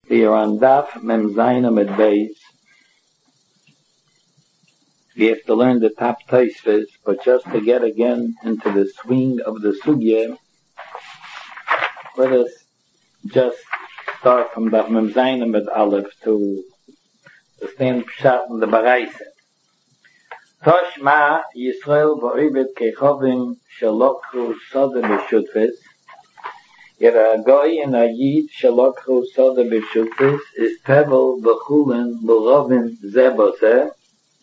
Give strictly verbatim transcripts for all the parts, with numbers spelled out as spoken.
We are on Daf Mem Zayin Amud Beis. We have to learn the top Tosfos, but just to get again into the swing of the sugya, let us just start from Daf Mem Zayin Amud Aleph to stand pshat in the Baraisa. Toshma Yisrael v'oived kechovim shalokhu soda b'shutfes. Yet a goy and a yid shalokhu soda b'shutfes is tevel v'chulen b'rovin zebose.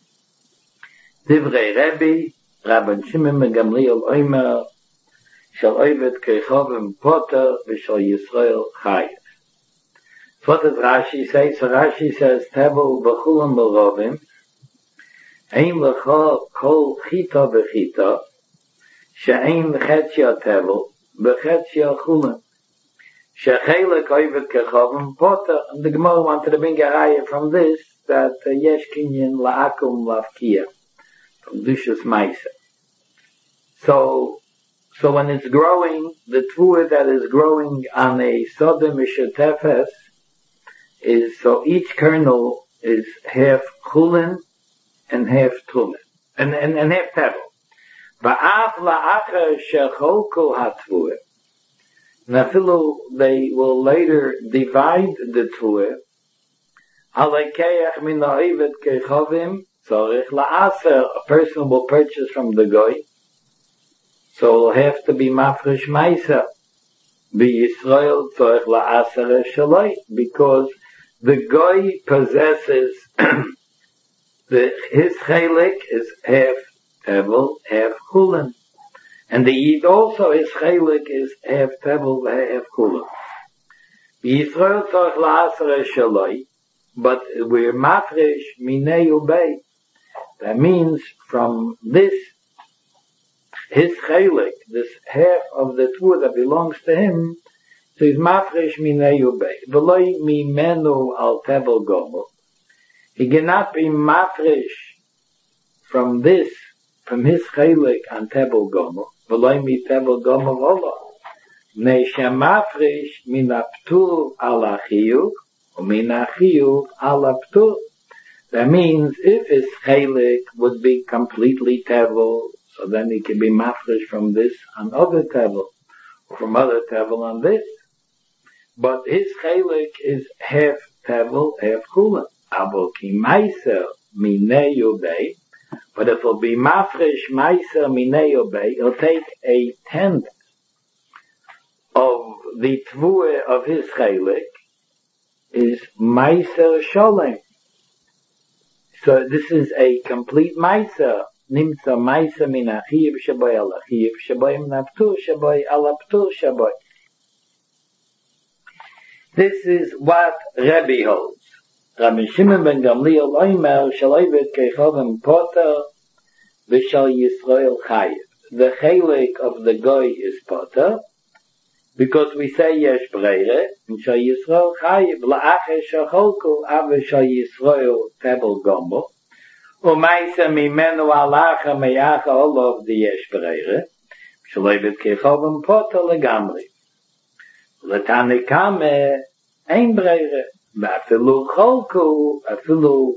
Divrei Rebbe, Rabban Shimon ben Gamliel Omer, shal oived kechovim poter v'shal Yisrael chayev. What does Rashi say? So Rashi says tevel v'chulen b'rovin. Ein lecha kol chita v'chita, she'ein chetshia tevel, v'chetshia chulen. She'chelek oived kechovim poter. And the Gemara wanted to bring a raya from this, that uh, yesh kinyan la'akum la'afkiyah, from Dushas Maisa. So, so when it's growing, the tvua that is growing on a soda mishatefes is, so each kernel is half chulen, and half tumen, and, and, and half tevel. Ba'af la'acher shecholko hatvua. Nafilu, they will later divide the tvua. Alekeach min ha'oived kechovim, tzorich la'aser, a person will purchase from the goy, so it'll have to be mafresh maisa. B'Yisrael tzorich la'aser shaloi, because the goy possesses The, his chaylik is half tevel, half chulen. And the yid also, his chaylik is half tevel, half chulen. Yisrael tzorich la'asar shaloi, but we're mafresh minei ubei. That means from this, his chaylik, this half of the tvua that belongs to him, so he's mafresh minei ubei. V'loi mimenu al tevel gomo. He cannot be mafresh from this, from his chaylik on tebel gomo, v'loi mi tebel gomo v'olo. Nei shemafresh min aptur al achiyuk, or min achiyuk al aptur. That means if his chaylik would be completely tebel, so then he can be mafresh from this on other tebel, or from other tebel on this. But his chaylik is half tebel, half chulen. Abo ki meiser minei ubei, but if it'll be mafresh meiser minei ubei, it'll take a tenth of the tvua of his chaylik is meiser sholem. So this is a complete meiser. Nimtza meiser min achiyev shaboy al achiyev shaboy min aptur shaboy al aptur shaboy. This is what Rebbe holds. Rabban Shimon ben Gamliel Omer shal oived kechovim poter v'shal Yisrael chayev. The chaylik of the goy is poter, because we say yesh breire, and shal Yisrael chayev la'acher shecholku ave shal Yisrael tebel gombo, u'maisa mimenu alacha meyacha olov the yesh breire, shal oived kechovim poter legamri. L'tanikame ein breire. Afilu cholku, afilu,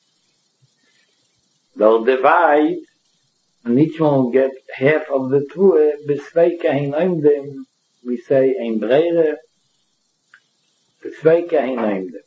they'll divide, and each one will get half of the tvua, besveika hin oimdim, we say ein breire, besveika hin oimdim.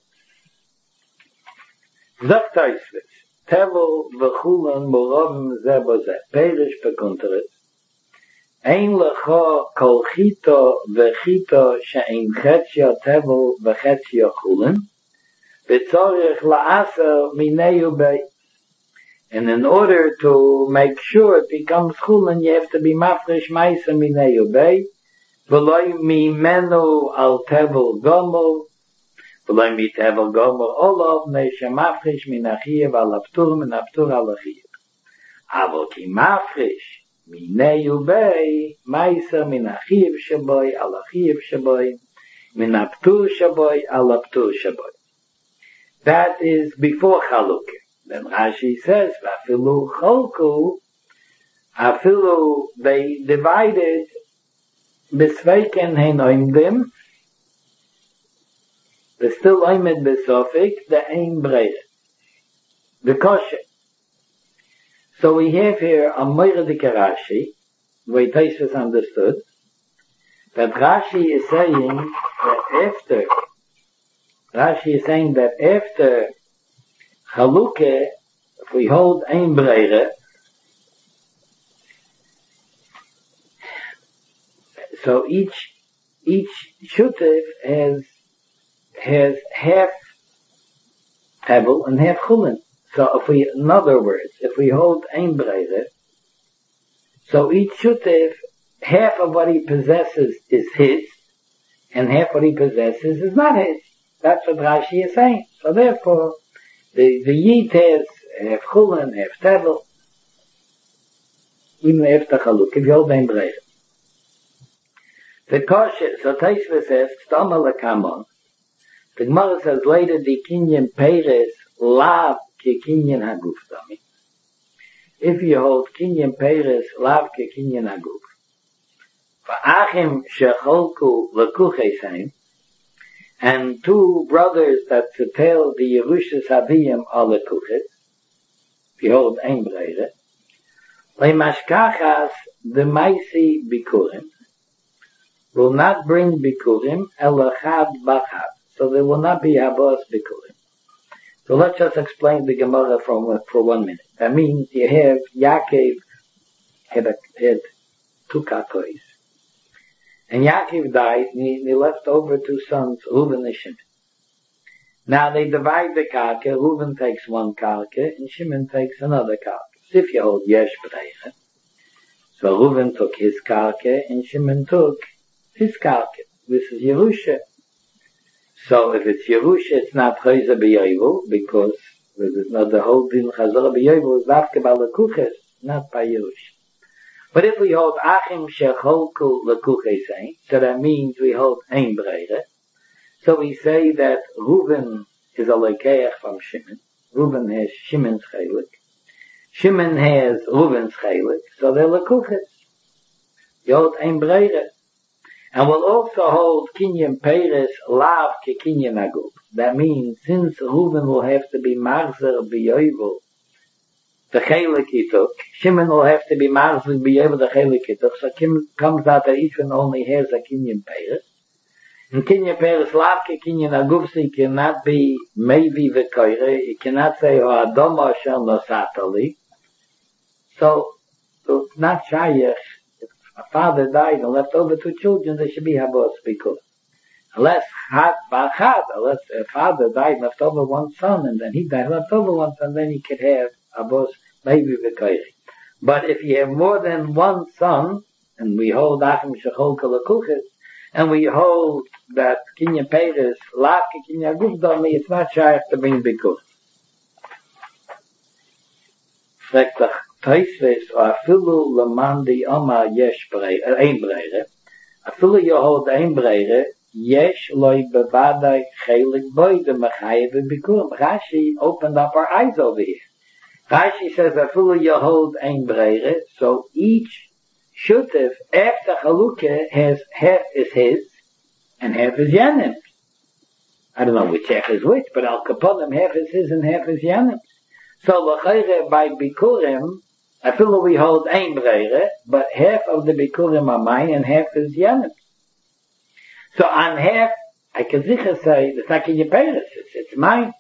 Zach Tosfos, tevel v'chulen b'rovim zeh b'zeh, perish bekunteres, ein lecha kol chita v'chita she'ein chetshia tevel v'chetshia chulen, v'tzorich la'aser minei ubei. And in order to make sure it becomes chulen, you have to be mafresh meiser minei ubei, v'loi mimenu al tevel gomel, v'loi mi tevel gomel olov, nei shemafresh min achiyev al aptur min aptur al achiyev. Avo ki mafresh minei ubei, meiser min achiyev shaboy al achiyev shaboy, min aptur shaboy al aptur shaboy. That is before Chalukah. Then Rashi says, Afilu cholku, afilu, they divided besveiken hen oimdim, There's still oimed besofik, the ein breire. The kosher. So we have here a Moira de Rashi, the way Tosfos understood, that Rashi is saying that after, Rashi is saying that after Chalukah, if we hold ein breire, so each each shutev has has half hevel and half chulin. So if we, in other words, if we hold ein breire, so each shutev, half of what he possesses is his, and half what he possesses is not his. That's what Rashi is saying. So therefore, the the yid has half chulin, half tevel, even after chaluk, if you hold ein breire. The kosher, so Tosfos says, Stama lekamon. The Gemara says later, the kinyan peiris lav ke kinyan haguf dami. If you hold kinyan peiris lav ke kinyan haguf, va'achim shecholku lekuchesein, and two brothers that to tell the Yerushas Haviyim are lekuches, if you hold ein breire, leimashkachas the maisi bikurim, will not bring bikurim elachad bachad. So there will not be habas bikurim. So let's just explain the Gemara for, for one minute. That means you have Yaakov had, a, had two kakois. And Yaakov died and he, he left over two sons, Reuven and Shimon. Now they divide the karka. Reuven takes one karka and Shimon takes another karka. So if you hold yesh breire, so Reuven took his karka and Shimon took his karka. This is Yerusha. So if it's Yerusha, it's not Chayza b'Yovel, because there's not the whole din Chazara b'Yovel is dafke by Lekuches, not by Yerusha. But if we hold Achim shecholku Lekuchesein, so that means we hold ein breire. So we say that Reuven is a lekeach from Shimon. Reuven has Shimon's chelik. Shimon has Reuven's chelik, so they're Lekuches. You hold ein breire. And we'll also hold kinyan peiris lav ke kinyan agub. That means, since Reuven will have to be marzer b'yovel, the chelik he took, Shimon will have to be marzer b'yovel the chelik he took, so it comes out that each one only has a kinyan peiris. And kinyan peiris lav ke kinyan agub, so it cannot be maybe v'koire, it cannot say, oh, adoma shel nosatali. So, so it's not shayach. A father died and left over two children, there should be habos bikurim. Unless had bachad, unless a father died and left over one son, and then he died and left over one son, then he could have habos maybe bikurim. But if you have more than one son, and we hold achim shechol kalakuches, and we hold that kinyan peiris lav ke kinyan gufdami, it's not shaykh to bring bikurim. Tosfos or afilu lemandi oma yesh breire, ein breire. Afilu you hold ein breire, yesh loy bevadai chelik boy de mechayev bikurim. Rashi opened up our eyes over here. Rashi says afilu you hold ein breire, so each shutev after Chalukah has half is his and half is Yanim. I don't know which half is which, but al kaponim half is his and half is Yanim. So l'chayre by bikurim, I feel we hold ein breire, but half of the bikurim are mine and half is Yanim. So on half, I can sicher say, it's not in your parents, it's, it's mine.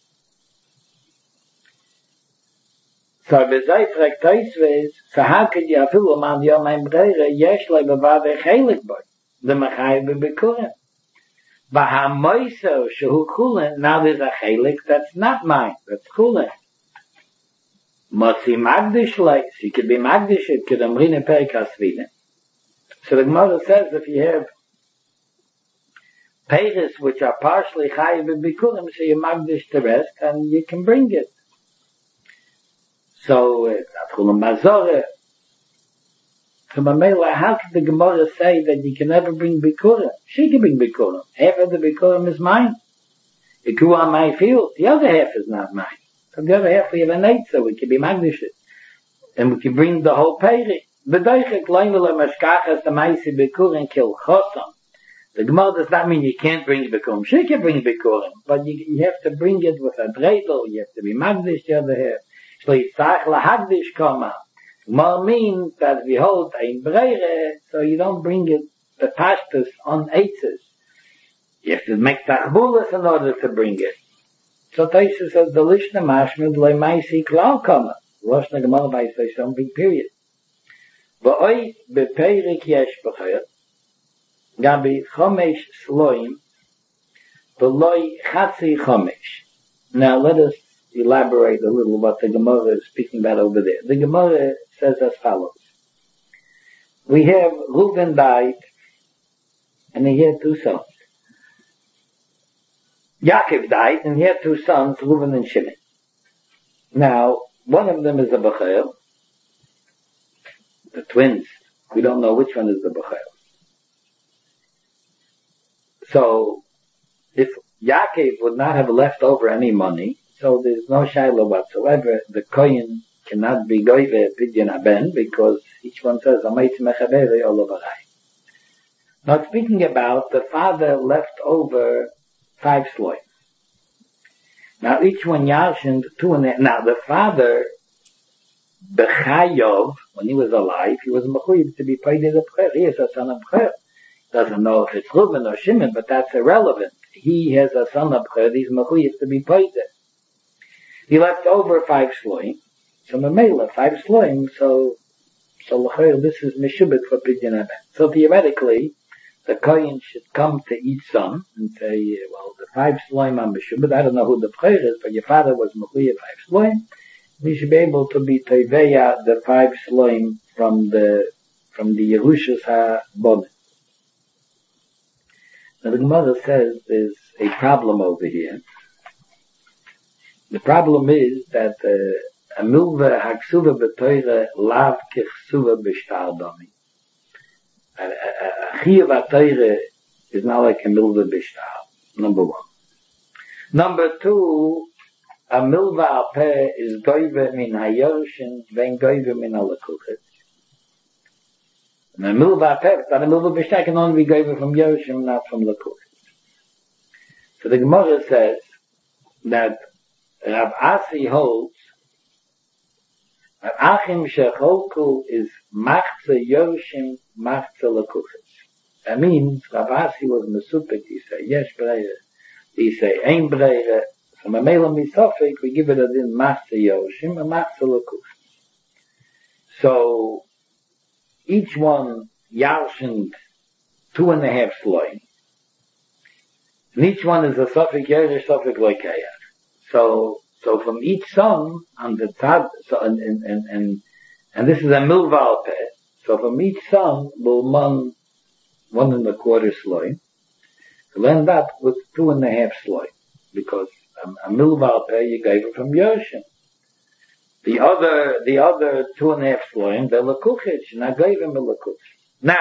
So bezay fragt Tosfos, so how could you feel man yom ein breire, yesh le bevade chelik boy, the mechai bebikurim. But ha-moiso shehu chulin, now there's a chelik that's not mine, that's chulin. Mosi magdish like, so you could be magdish, it could amrin in perikas vina. So the Gemara says if you have peiris which are partially chayiv and bikurim, so you magdish the rest and you can bring it. So, atchulam mazoreh. So Mamela, how could the Gemara say that you can never bring bikurim? She can bring bikurim. Half of the bikurim is mine. It grew on my field. The other half is not mine. On the other half we have a night, so we can be magnified. And we can bring the whole peiris. B'doichek loimele mashkachas the maisi bikurim kil chosam. The Gemara does not mean you can't bring Bikurim. Sure you can bring Bikurim, but you, you have to bring it with a dreidel, you have to be Magdish the other hair. So it's Tzach LaHagdish Kama. Gemara means that we hold ein Breire, so you don't bring it, the pashtus, on eitzes. You have to make tachbulas in order to bring it. So Taisa says, the Lishna Mashmud le Maisi Klal Kama. Rosh Gemara by some big period. V'oi bepeirik yesh b'chayr, gabi chomesh sloim, v'loi chatzi chomesh. Now let us elaborate a little what the Gemara is speaking about over there. The Gemara says as follows. We have Reuven died, and he had two sons. Yaakov died, and he had two sons, Reuven and Shimon. Now, one of them is a Bechel, the twins. We don't know which one is the Bechel. So, if Yaakov would not have left over any money, so there's no shaila whatsoever, the Kohen cannot be goyve pidyon haben, because each one says, Amayt mechabere olabarai. Now, speaking about, the father left over five sloim. Now, each one yarshened two and a, now the father, Bechayov, when he was alive, he was mechuyev to be paid in the prayer. He is a son of prayer. Doesn't know if it's Reuven or Shimon, but that's irrelevant. He has a son of prayer, he's mechuyev to be paid there. He left over five sloim. So Mamela, five sloim, so, so this is Meshubit for Pidyon Haben. So theoretically, the Kohen should come to each son and say, well, the five sloim are Meshubit. I don't know who the prayer is, but your father was mechuyev five sloim. We should be able to be Teveya, the five sloim from the, from the Yerushas HaBonim. Now the Gemara says there's a problem over here. The problem is that a milva haksuva b'toyre lav kichsuva b'shtar domi. A chiyuv ha'toyre is not like a milva b'shtar. Number one. Number two, a milva al-peh is goyve min hayorshin vein goyve min ha'lekuchet. And a milva al-peh, but a milva b'shtar can only be goyve from yorshin, not from lekuchet. So the Gemara says that Rav Asi holds that Achim Shecholku is Machze Yoshim Machze Lekuchis. That means Rav Asi was Mesupik. He say Yesh Breire. He say Ein Breire. So Mamela Misofik, we give it as in Machze Yoshim and Machze Lekuchis. So each one yarshened two and a half sloim. And each one is a Sofik Yeresh Sofik Loikayach. So, so from each son on the top, so, and, and, and, and, and this is a milval peh. So from each son will one, one and a quarter sloim. We'll end up with two and a half sloim. Because a, a milval peh you gave it from Yoshim. The other, the other two and a half sloim, they're lekuchich, and I gave him a lekuchich. Now,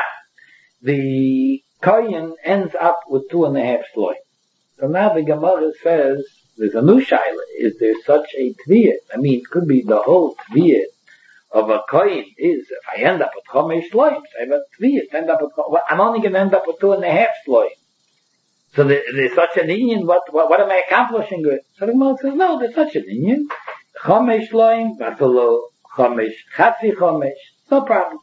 the Kohen ends up with two and a half sloim. So now the Gemara says, there's a new shaila. Is there such a tviyah? I mean, it could be the whole tviyah of a coin is, if I end up with chomesh sloim, I have a tviyah, end up with, well, I'm only going to end up with two and a half sloim. So there, there's such an inyan, what, what, what am I accomplishing with? So the Gemara says, no, there's such an inyan. Chomesh sloim, vafalo chomesh, chatzi chomesh, no problem.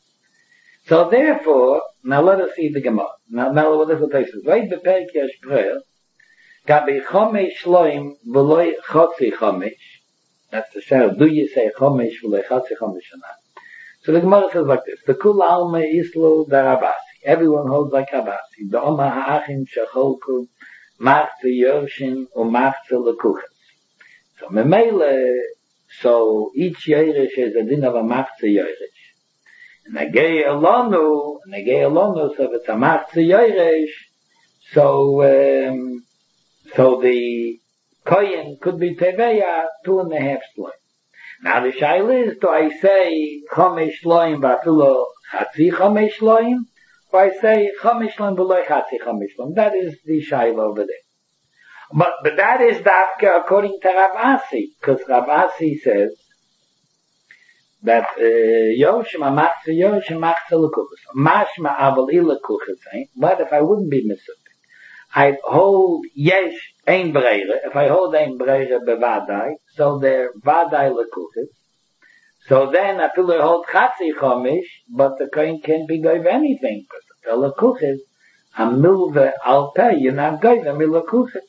So therefore, now let us see the Gemara. Now, now what this will take us. Right, the Perek Yesh Prayer, Gabi chomesh shloim v'loi chotzi chomesh. That's the shell. Do you say chomesh v'loi chotzi chomesh or not? So the Gemara says like this. The kul alma islo darabasi. Everyone holds like Rabasi. The oma ha'achim shecholku machze yorshin u'machze lekuchas. So memele, so each yeresh is a din of a machze yeresh. And agei alonu, and agei alonu, so if it's a machze yeresh, so, um, So the Kohen could be Teveya two and a half sloim. Now the shaila is, do I say Chomesh sloim v'afilo Chatzi Chomesh sloim, or I say Chomesh sloim v'loi Chatzi Chomesh sloim? That is the shaila over there. But, but that is dafka according to Rav Asi, because Rav Asi says that Yoshim Amachse Yoshim Machse Lekuchas. Mashma Aval Ilekuchas ain't. What if I wouldn't be Mesupik? I'd hold Yesh Ein Breire. If I hold Ein Breire Bevadai, so they're Vadai Lekuchas. So then I feel I hold Chatzi Chomish, but the coin can't be gave anything. Because the Lekuchas, a milve alpeh, you're not gave them Lekuchas.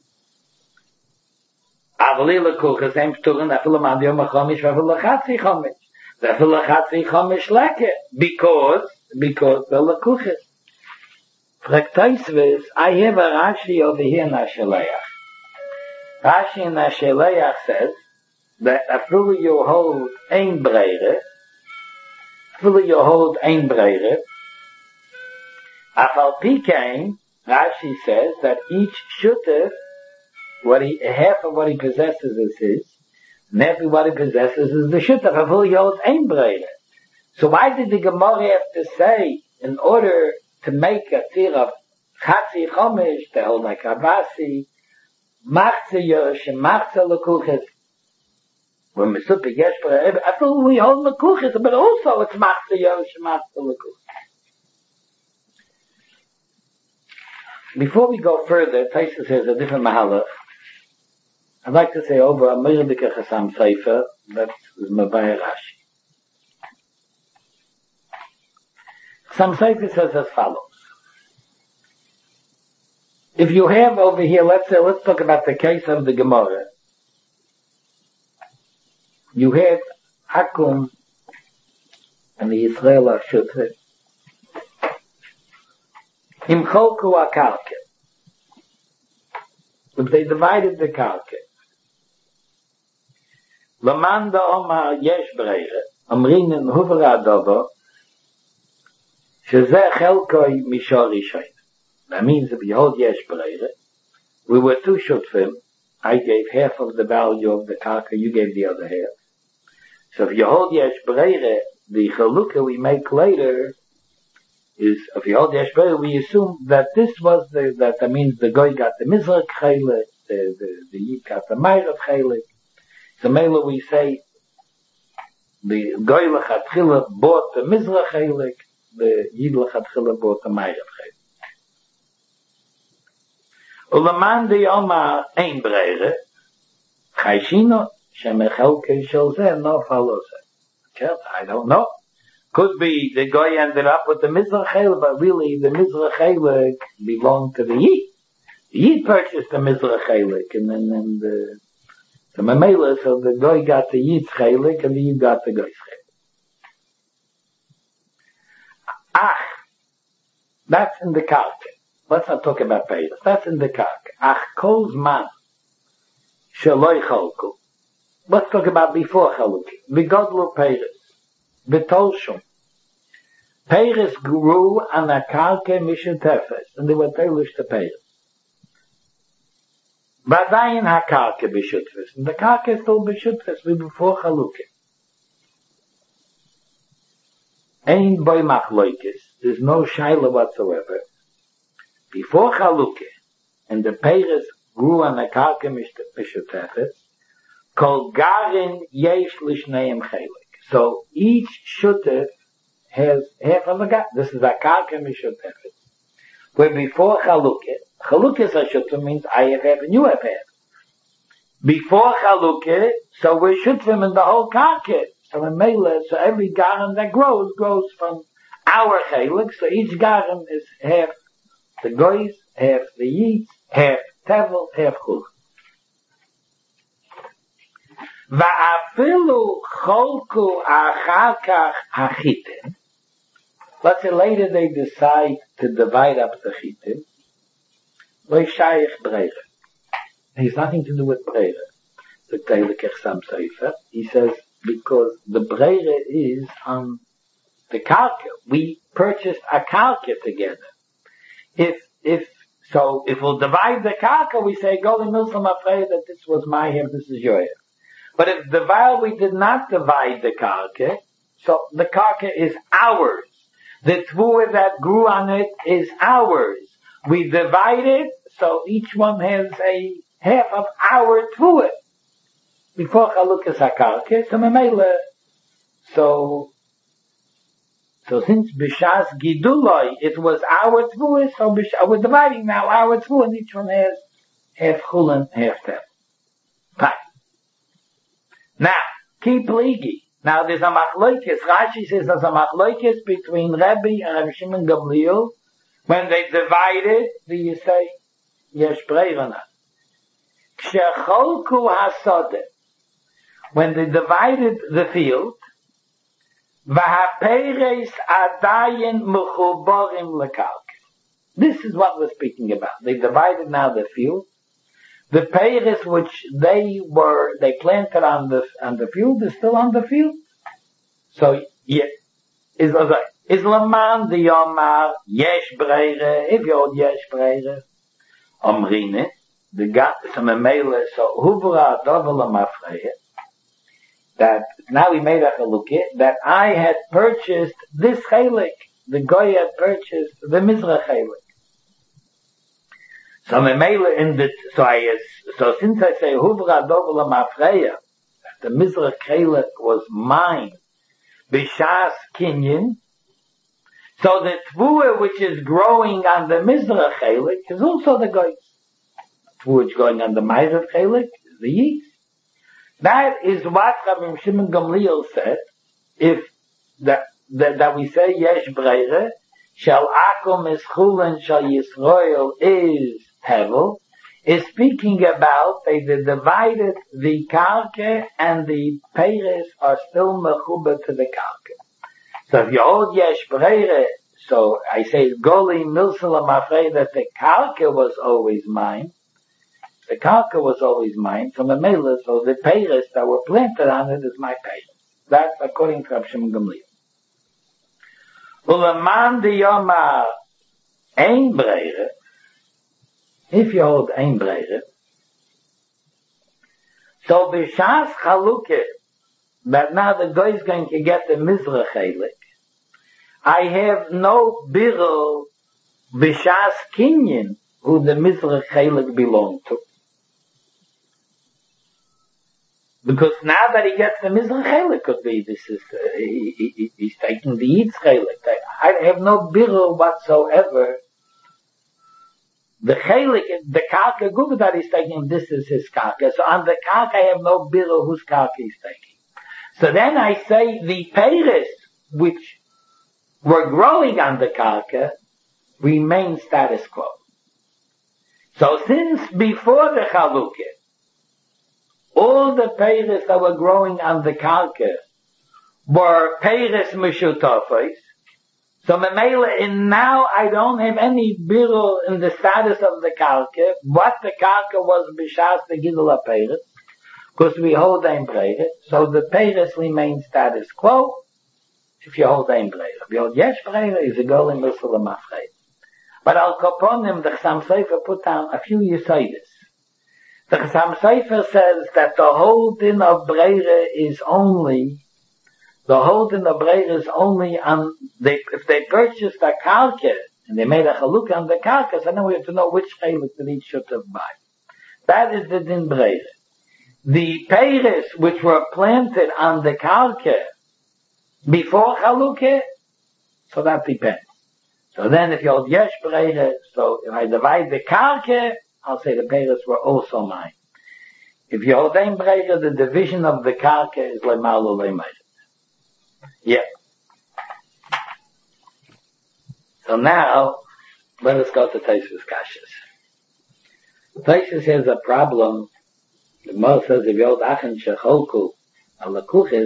Avli Lekuchas, same Sturen, I feel a man Yom Chomish, I feel a Chatzi Chomish. I feel a Chatzi Chomish Leke. Because, because the Lekuchas. Fraktaisvis, I have a Rashi over here in Asheleach. Rashi in Asheleach says that after you hold ein breire, after you hold ein breire, afal pikein, Rashi says that each shutef, what he, half of what he possesses is his, and half of what he possesses is the shutef, after you hold ein breire. So why did the Gemara have to say, in order to make a tir of Chatzi Chomish, to hold like Abasi, Machze Yosh, and Machze Lekuchas. When we super Yesh, I feel we hold Lekuchas, but also it's Machze Yosh, and Machze Lekuchas. Before we go further, Taisus has a different mahalach. I'd like to say over a Mirdike Chasam Sefer, that is Mavai Rashi. Chasam Sefer says as follows. If you have over here, let's say, let's talk about the case of the Gemara. You have Hakum and the Yisrael HaShutri. Im Cholku HaKarke. If they divided the Karke. Lamanda Omar Yesh Breire. Amrinen Huvra Dovo. Shezeh Chelkoi Mishor Rishayin. That means if you hold Yesh Breire, we were two shutfim. I gave half of the value of the karka, you gave the other half. So if you hold Yesh Breire, the chalukah we make later is, if you hold Yesh Breire, we assume that this was the, that, that means the goy got the Mizrach Chelik, the, the, the Yid got the Mayrav Chelik. So mainly we say, the goy l'chatchila bought the Mizrach Chelik, the Yid l'chatchila bought the Mayrav Chelik. Ulaman de Yoma ein breire, chayshino, shemechelke shel zeh, no follows it. I don't know. Could be the guy ended up with the Mizrach Chelik, but really the Mizrach Chelik belonged to the Yid. The Yid purchased the Mizrach Chelik, and then, then the, the Mamela, so the guy got the Yid's Chelik, and the Yid got the guy's Chelik. Ach, that's in the Karka. Let's not talk about Peiros. That's in the Karka. Ach kol zman sheloi chalku. Let's talk about before Chaluki. V'godlu Peiros. V'tolshum. Peiros grew on a Karka mishutefes. And they were Teilish to Peiros. V'adayin ha-Karka b'shutefes. And the Karka is still b'shutefes. Before Chaluki. Ein boy machloikis. There's no shaila whatsoever. Before Chaluke, and the Peiros grew on the Karka Mishutefes, called Garin Yesh Lishneim Chelik. So each Shutef has half of a Garin. This is a Karka Mishutefes. Where before Chaluke, Chaluke is a Shutef means I have half and you have half. Before Chaluke, so we're Shutefim in the whole Karka. So in Mela, so every Garin that grows, grows from our Chelik, so each Garin is half. The goys have the Yid, have Tevel, have Chul. Va'afilu cholku achakach hachitim. Let's say later they decide to divide up the chitim. Lo shayich breire. It has nothing to do with breire. The Teilikach Sam Sefer. He says because the breire is on the karka. We purchased a karka together. If, if, so, if we'll divide the karka, we say, Goli Muslim, I'm afraid that this was my him, this is your him. But if the while we did not divide the karka, so the karka is ours. The tvua that grew on it is ours. We divide it, so each one has a half of our tvua. Before Chalukas HaKarka, so Memela, So, so since Bishas Giduloi, it was our Tvu, so Bish- we're dividing now our Tvu, and each one has half Chulin, half Tev. Fine. Now, keep Ligi. Now there's a Machloikis. Rashi says there's a Machloikis between Rebbe and Rabbi Shimon Gamliel. When they divided, do you say, Yesh Breirana? Kshecholku Hasodeh. When they divided the field, Vahaperes Adayin Mechuborim Lekalk. This is what we're speaking about. They divided now the field. The Peres which they were, they planted on the, on the field is still on the field. So, yeah, is is Laman the Yomar, Yesh Breire, if you're Yesh Breire, Omrine, the gat, some Mele, so Huvra Dovala Mafreya, that now we made a halukah, that I had purchased this chalik, the Goy had purchased the Mizrach chalik. So Memele in the, so I, so since I say Huvra Dovala Mafreya, the Mizrach chalik was mine, Bishas Kinyan, so the Tvua which is growing on the Mizrach chalik is also the Goy. Tvua which is going on the Ma'irav chalik is the yeast. That is what Rabbi Shimon Gamliel said, if that, that, that we say Yesh Breire, Shal Akum is Chulin, Shal Yisroel is Hevel, is speaking about they divided the Karke and the Peres are still Mechuba to the Karke. So if you hold Yesh Breire, so I say Goli Milsala Mafrei that the Karke was always mine, the Karka was always mine, so Memele, so the Peres that were planted on it is my Peres. That's according to Rabbi Shimon Gamliel. Ulaman di Yomar Ein Breire, if you hold Ein Breire, so Bishas Chaluke, that now the guy is going to get the Mizrach Chelik, I have no Birul Bishas Kinyan, who the Mizrach Chelik belonged to. Because now that he gets the Mizrach Chelik, could be this is uh, he, he, he's taking the Yitz Chelik. I have no birur whatsoever. The Chelik, the Karka Guba that he's taking, this is his Karka. So on the Karka I have no birur whose Karka he's taking. So then I say the Peres which were growing on the Karka remain status quo. So since before the Chalukah, all the Peres that were growing on the Karka were Peres Meshutafos. So Memele, in now I don't have any birur in the status of the Karka. What the Karka was Bishas the Gidula Peres, because we hold Ein Breire. So the Peres remain status quo if you hold Ein Breire. If you hold Yesh Breire, is a goal in Muslim Afrei. But Al Kaponim, the Chassam Sofer put down a few Yesodis. The Chassam Sofer says that the holding of Breire is only, the holding of Breire is only on, they, if they purchased a Karka, and they made a Chalukah on the Karka, so now we have to know which Chelik that each should have buy. That is the Din Breire. The Peres which were planted on the Karka before Chalukah, so that depends. So then if you hold Yesh Breire, so if I divide the Karka, I'll say the Peres were also mine. If you hold Ein Breire, the division of the Karka is Leimalu Leimayit. Yeah. So now, let us go to Tosfos Kashas. Tosfos has a problem. The Gemara says if you hold Achen Shecholku al Kuches,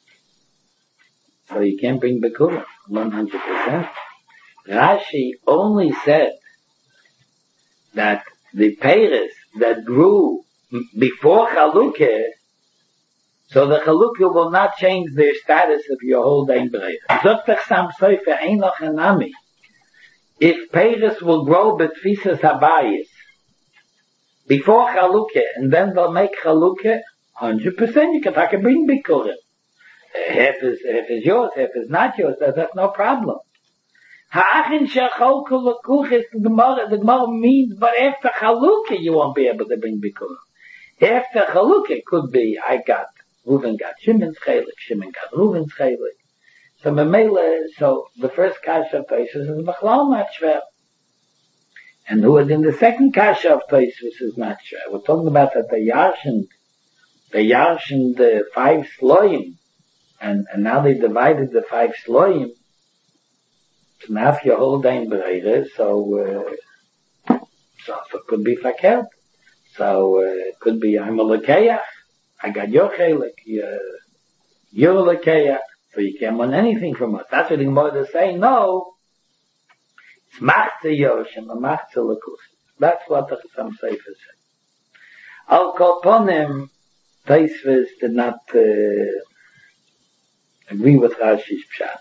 so you can't bring Bekulah, one hundred percent. Rashi only said that the Peres that grew before Chalukah, so the Chalukah will not change their status if you hold Ein Breire. Zoktach Sam Sofer Einoch Enami. If Peres will grow betfisas habayis before Chalukah, and then they'll make Chalukah, one hundred percent you can, I can bring Bikurim. Half is, half is yours, half is not yours, that, that's no problem. Ha'achin shecholku l'kuches, the Gemara, the Gemara means, but after Chalukah you won't be able to bring Bikurim. After Chalukah could be, I got Reuven got Shimon's chelik, Shimon got Reuven's chelik. So Mamela, so the first kasha of Tosfos is Bechlal not shver. And who is in the second kasha of Tosfos is not shver. We're talking about that the Yarshin, the Yarshin, the five Sloim, and, and now they divided the five Sloim. So now if you hold ein breire, so, uh, so, so it could be fakert. So, uh, it could be I'm a lekeach. I got your chelik, you're a lekeach. So you can't want anything from us. That's what the Gemara is saying. No. It's machze yoshim, a machze lekus. That's what the Chassam Sofer said. Al kol ponim, Tosfos did not uh, agree with Rashi's pshat.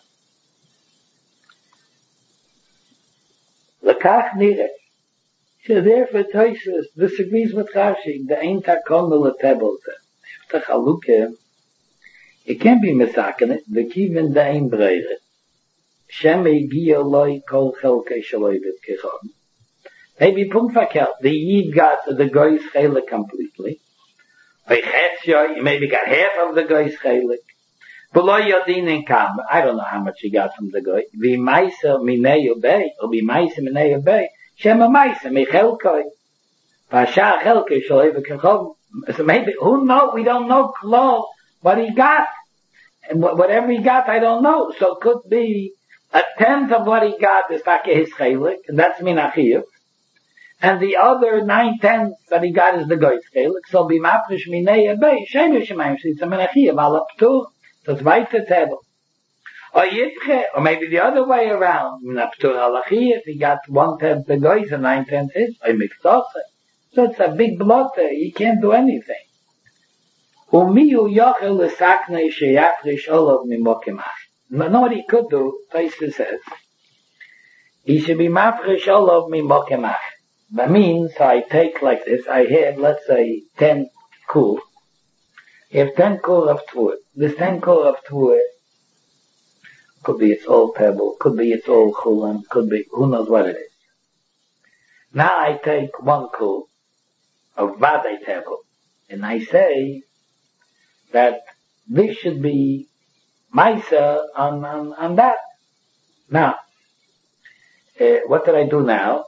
Lekach nire. So therefore Tosfos disagrees with Rashi. The ein takon l'tebel zeh. If the chalukah, it can't be misaken, the kivin da ein breire. Shem egiya loy kol chelkei shaloi v'tkichon. Maybe punkt verkehrt. The Yid got the goy's chelik completely. He maybe got half of the goy's chelik. Below yodin in kam. I don't know how much he got from the goy. Vi meiser minei obey, or vi meiser minei obey. Shem a meiser mi chelkei. V'ashar chelkei shaloi v'tkichon. So maybe, who knows? We don't know klar what he got. And whatever he got, I don't know. So it could be a tenth of what he got is like his chelik, and that's minachiyah. And the other nine tenths that he got is the goy's chelik. So be mafresh minei abay, sheinu shemayim, it's a minachiyah, vala ptur, so it's weiter table. Or yitche, or maybe the other way around, mina ptur halachiyah, if he got one tenth the goy's and nine tenths his, or miktose. So it's a big blotter, he can't do anything. Umiyu yochel l'saknei sheyafrish olav mimokim ach. Know what he could do, Tosfos says, he should be mafresh olav mimokim ach. That means, so I take like this, I have, let's say, ten kur. You have ten kur of tvur. This ten kur of tvur could be its old pebble, could be its old chulam, could be, who knows what it is. Now I take one kur of vadei tebel, and I say, that this should be Maisa on, on, on that. Now, uh, what did I do now?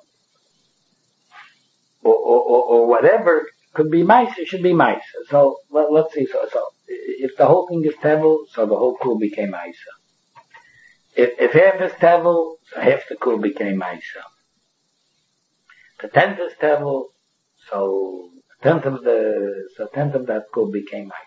Or, or, or, or whatever could be Maisa, should be Maisa. So, let, let's see, so, so, if the whole thing is Tevel, so the whole kul became Maisa. If, if half is Tevel, so half the kul became Maisa. The tenth is Tevel, so a tenth of the, so a tenth of that kul became Maisa.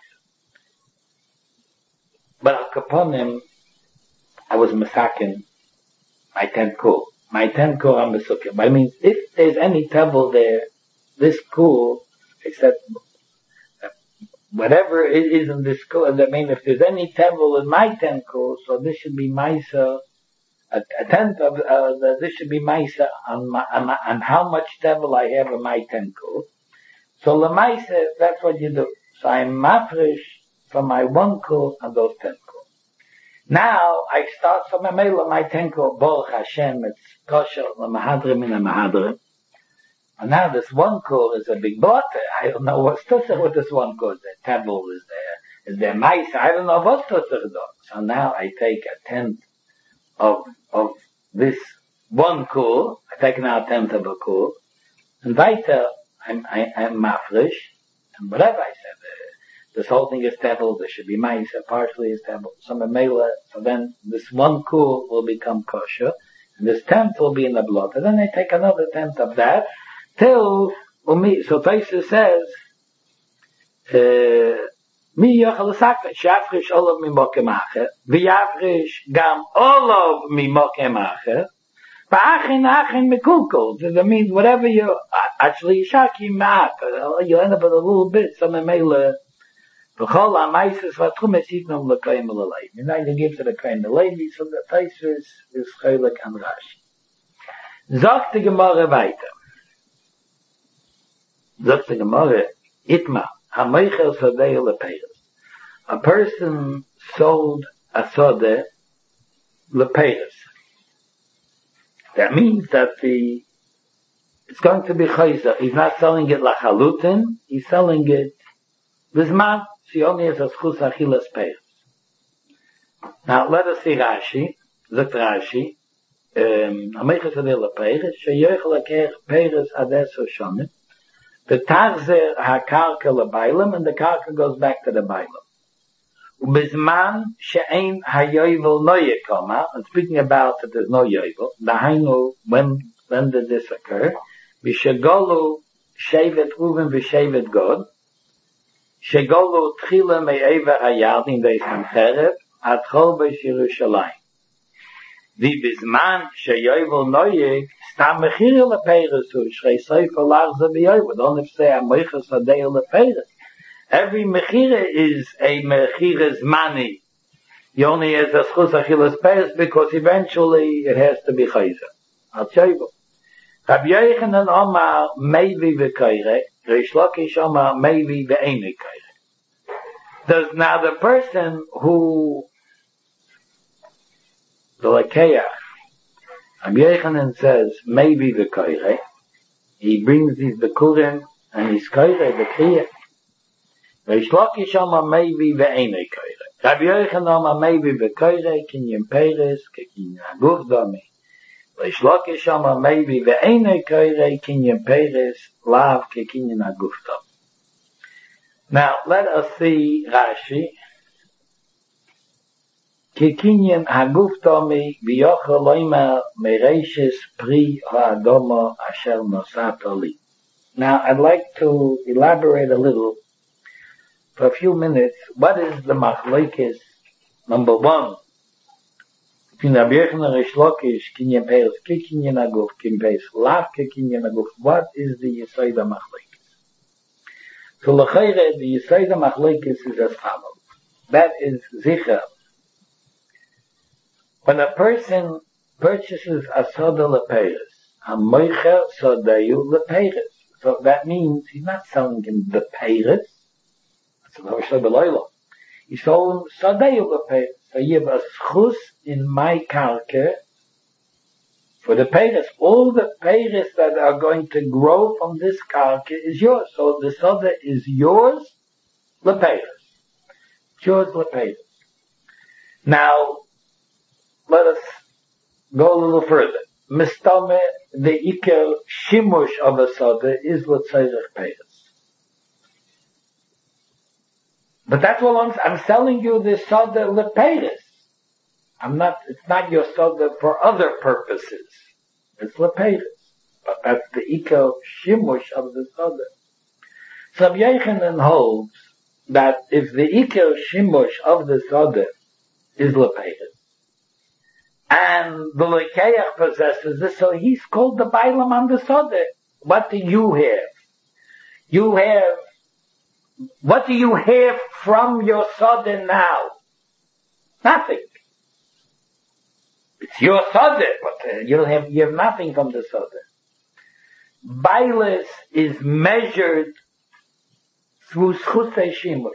But upon him, I was masakin my ten kul. My ten kul I'm masukin. But I mean, if there's any table there, this kul, except whatever it is in this kul, I mean, if there's any table in my ten kul, so this should be maisa, a, a tenth of, uh, the, this should be maisa on, my, on, my, on how much table I have in my ten kul. So the maisa, that's what you do. So I'm mafresh from my one kul and those ten kul. Now I start from my mail my ten kul, Baruch Hashem, it's kosher, the mahadrim in the mahadrim. And now this one kul is a big blotter. I don't know what's to say with this one kul. The table is there, is there mice? I don't know what's to say. So now I take a tenth of, of this one kul. I take now a tenth of a kul. And weiter, I'm, I, I'm mafresh. And whatever I said, uh, this whole thing is table, there should be mice, partially is table, some mela, so then this one kul will become kosher, and this tenth will be in the blood, and then I take another tenth of that, till, umi, so Tosfos says, mi yochel l'sakne, shafrish olav mimokem acher, v'yafrish gam olav mimokem acher, v'achin achin mikulkul, that means whatever you, actually, yishaki ma'ak, you end up with a little bit, some mela, V'chol ha'maises v'atchum esitnom l'koyim l'levi. And now you give to the koyim l'levi, so the Tosfos is chelik and Rashi. Sagt die Gemara weiter. Sagt die Gemara, itma, ha'meichel sodei l'peiros. A person sold a sodeh l'peiros. That means that the, it's going to be chayzer. He's not selling it lachalutin, he's selling it Bisman, she only has a schus achilas peiros. Now, let us see Rashi, the Rashi, um, Ameiches adela peiros, sheyochel aker peiros adeso shonim, the tachzer ha-karka le-bailam, and the karka goes back to the bailam. Ubizman she'ein ha-yovel no yekoma, and speaking about that there's no yovel, dahainu, when, when did this occur? B'shegolu shevet Reuven v'shevet Gad, shegolu tchila me'ever ha-yardim ve'isam cherev, at chol b'sh Yerushalayim. Die bizman sheyovel noyeg stam mechir lepeiros hu shrei soifer lachze b'yovel. Don't have to say amoiches adei lepeiros. Every mechira is a mechira zmani. You only has a schus achilas peiros because eventually it has to be chayzer. Al yovel. Rabbi Yochanan Omar maybe v'koire, Reish Lakish Omar maybe v'eini koire. Does now the person who the Lakeach, Rabbi Yochanan says, maybe the Koire. He brings these Bekurim and his Koire, the Kriya. Reish Lakish Omar maybe the Eine Koire. Rabbi Yochanan Omar maybe the Koire, Kinyan Peres, Kinyan Aguf Domi. Reish Lakish Omar maybe the Eine Koire, Kinyan Peres, Lav, Kinyan Aguf Domi. Now, let us see Rashi. Kikinyan haguf tomi v'yochel loimer mereishes pri ha'adoma asher nosat oli. Now, I'd like to elaborate a little for a few minutes. What is the machlokes? Number one, between Rabbi Yochanan Reish Lakish, kinyan peres, kikinyan haguf, kin peres, lav kikinyan haguf. What is the yesod of machlokes? So, l'chayre, the yesod of machlokes is as follows. That is zicher. When a person purchases a soda lepeiros, a moicher sodayu lepeiros. So that means he's not selling him the peiros. That's what Hoshah Beloilo. He's selling him sodayu lepeiros. So you have a schus in my karka for the peiros. All the peiros that are going to grow from this karka is yours. So the soda is yours lepeiros. It's yours lepeiros. Now, let us go a little further. Mistame, the iker shimush of a soda is l'tzorech peiros. But that's what I'm, I'm selling you this soda lepeiros. I'm not, it's not your soda for other purposes. It's lepeiros. But that's the iker shimush of the soda. So Yochanan holds that if the iker shimush of the soda is lepeiros, and the Lekeach possesses this, so he's called the Bailam on the Soda. What do you have? You have, what do you have from your Soda now? Nothing. It's your Soda, but uh, you have, you have nothing from the Soda. Bailis is measured through Schusei Shimush.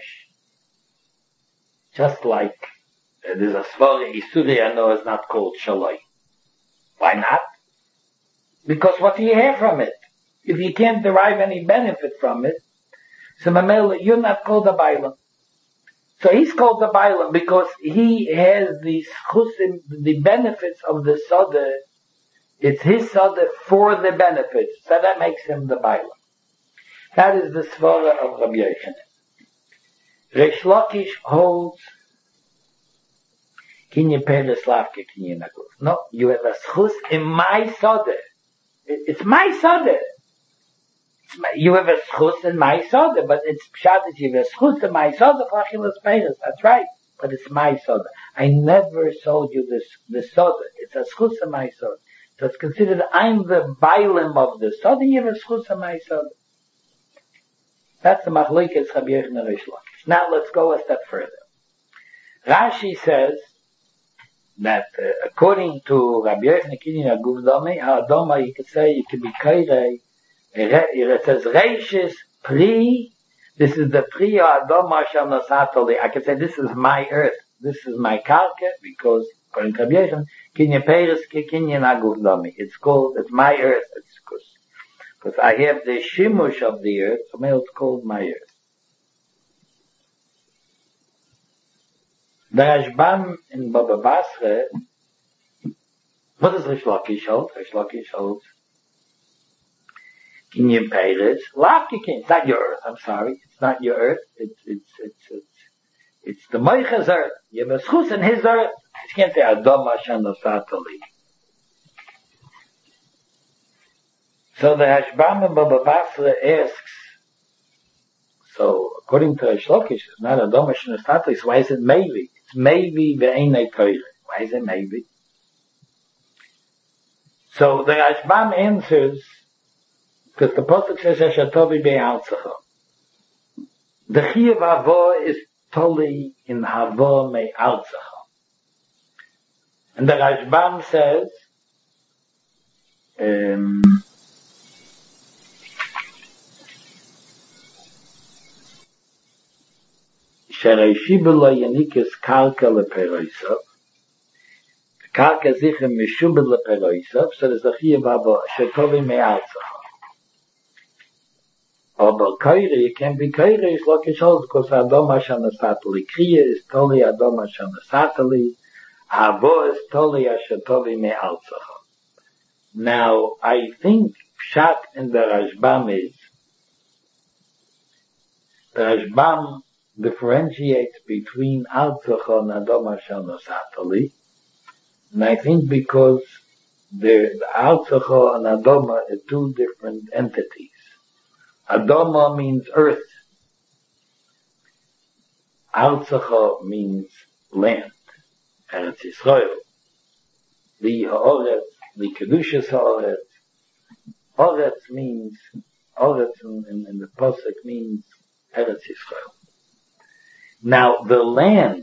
Just like Uh, there's a svara Isuri I know is not called Shaloi. Why not? Because what do you have from it? If you can't derive any benefit from it, so Mamela, you're not called a Bailam. So he's called the Bailam because he has these chusim, the benefits of the Soda. It's his Soda for the benefits. So that makes him the Bailam. That is the svara of Rabbi Yochanan. Reish Lakish holds Kinyan peres lavke kinyan aguf. No, you have a schus in my soda. It's my soda. It's my, you have a schus in my soda, but it's pshat that you have a schus in my soda for achilas peres. That's right, but it's my soda. I never sold you this this soda. It's a schus in my soda. So it's considered I'm the bailim of the soda. You have a schus in my soda. That's the machlokes Rabbi Yochanan Reish Lakish. Now let's go a step further. Rashi says that uh, according to Rabbi Yochanan Kinyan Aguf Domi, Ha'adoma, you could say, you could be Kairei, it says, Reishis Pri, this is the Pri Ha'adoma Shal Nasatoli. I could say, this is my earth, this is my karka, because, according to Rabbi Yochanan, Kinyan Peres, Kinyan Aguf Domi. It's called, it's my earth, it's because I have the shimush of the earth, so maybe it's called my earth. The Rashbam in Baba Basra, what does Rish Lakish hold? Rish Lakish holds Kinyan Peiris, Lafkikin. It's not your earth, I'm sorry. It's not your earth. It's, it's, it's, it's, it's the Moicha's earth. You have a schus in his earth. You can't say Adom Hashem Nosatali. So the Rashbam in Baba Basra asks, so according to Rish Lakish, it's not Adom Hashem Nosatali, so why is it maybe? It's maybe ve'enei Torah. Why is it maybe? So the Rashbam answers, because the Pasuk says, Asher Tovi be'altzecha. The Chiyav Havo is totally in Havo me'altzecha. And the Rashbam says, um, Sherei Shibula Yanikis Karka lePeroisav. Karka Zichem Mishubel lePeroisav. So there's the Chiyav Havo, Asher Tovi me'altzecha. Aber Kaire, you can't be Kaire, it's like a shows, because Adom Hashem Nasatali. Kriya is totally Adom Hashem Nasatali. Havo is totally Asher Tovi me'altzecha. Now, I think Pshat in the Rashbam is, the Rashbam differentiates between Altzecha and Adom Hashem Nasatali. And I think because the, the Altzecha and Adoma are two different entities. Adoma means earth. Altzecha means land. Eretz Yisrael. The Haaretz, the Kedushas Haaretz. Haaretz means, Haaretz in, in, in the Pasuk means Eretz Yisrael. Now the land,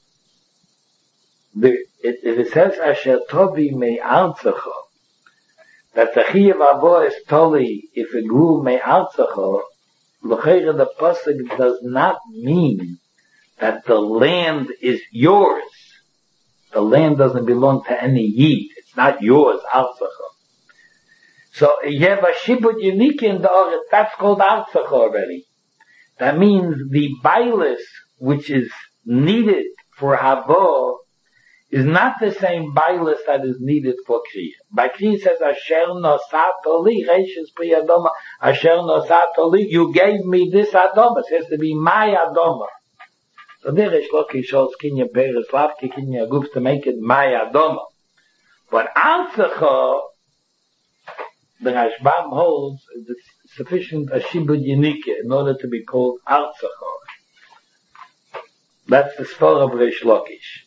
the, it, it says Asher Tovi me Altzecha, that the Chiyav Havo is totally, if it grew me'altzecha, l'cheira the pasuk does not mean that the land is yours. The land doesn't belong to any yid. It's not yours, altzecha. So you have a shibud unique in the Oret, that's called altzecha already. That means the bailis which is needed for Havo is not the same bailis that is needed for Kriya. By Kriya it says, Asher nosatoli, Reishis pri Adoma, Asher nosatoli, you gave me this Adoma. It has to be my Adoma. So there is Loki shows Kinyan Peres, Lavki Kinyan Aguf to make it my Adoma. But Altzecha, the Rashbam holds, is sufficient a Shibud Yenike in order to be called Altzecha. That's the story of Rish Lakish.